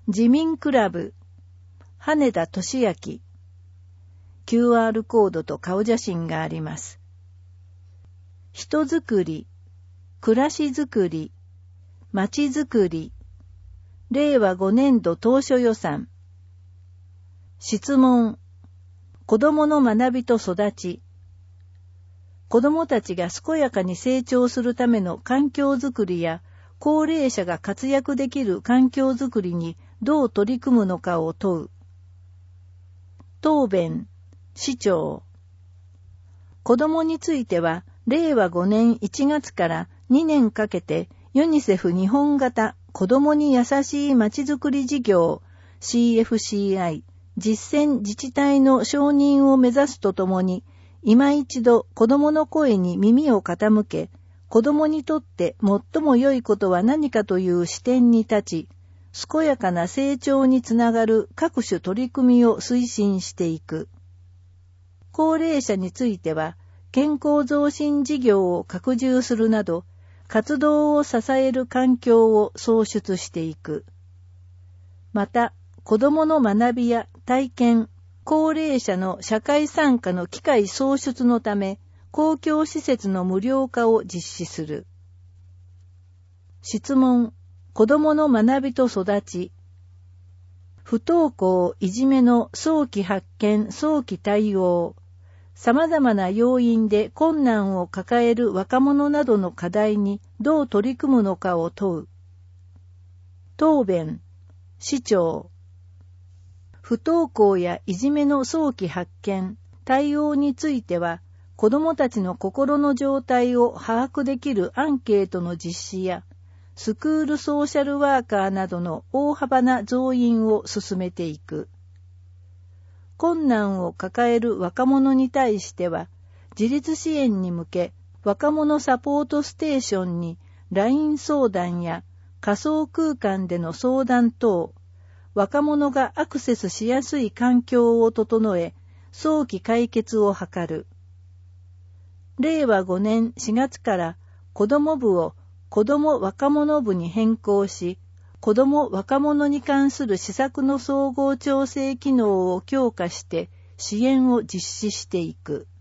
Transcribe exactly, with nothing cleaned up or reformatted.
自民クラブ、羽田俊明。キューアール コードと顔写真があります。人づくり、暮らしづくり、まちづくり、れいわごねんど当初予算。質問、子どもの学びと育ち。子どもたちが健やかに成長するための環境づくりや、高齢者が活躍できる環境づくりにどう取り組むのかを問う。答弁、市長。子どもについては、れいわごねんいちがつからにねんかけて、ユニセフ日本型子どもに優しいまちづくり事業 シーエフシーアイ 実践自治体の承認を目指すとともに、今一度子どもの声に耳を傾け、子どもにとって最も良いことは何かという視点に立ち、健やかな成長につながる各種取り組みを推進していく。高齢者については、健康増進事業を拡充するなど、活動を支える環境を創出していく。また、子どもの学びや体験、高齢者の社会参加の機会創出のため、公共施設の無料化を実施する。質問、子どもの学びと育ち。不登校、いじめの早期発見、早期対応。様々な要因で困難を抱える若者などの課題にどう取り組むのかを問う。答弁、市長。不登校やいじめの早期発見、対応については、子どもたちの心の状態を把握できるアンケートの実施や、スクールソーシャルワーカーなどの大幅な増員を進めていく。困難を抱える若者に対しては、自立支援に向け、若者サポートステーションに ライン 相談や仮想空間での相談等、若者がアクセスしやすい環境を整え、早期解決を図る。れいわごねんしがつから子ども部を子ども若者部に変更し、子ども若者に関する施策の総合調整機能を強化して支援を実施していく。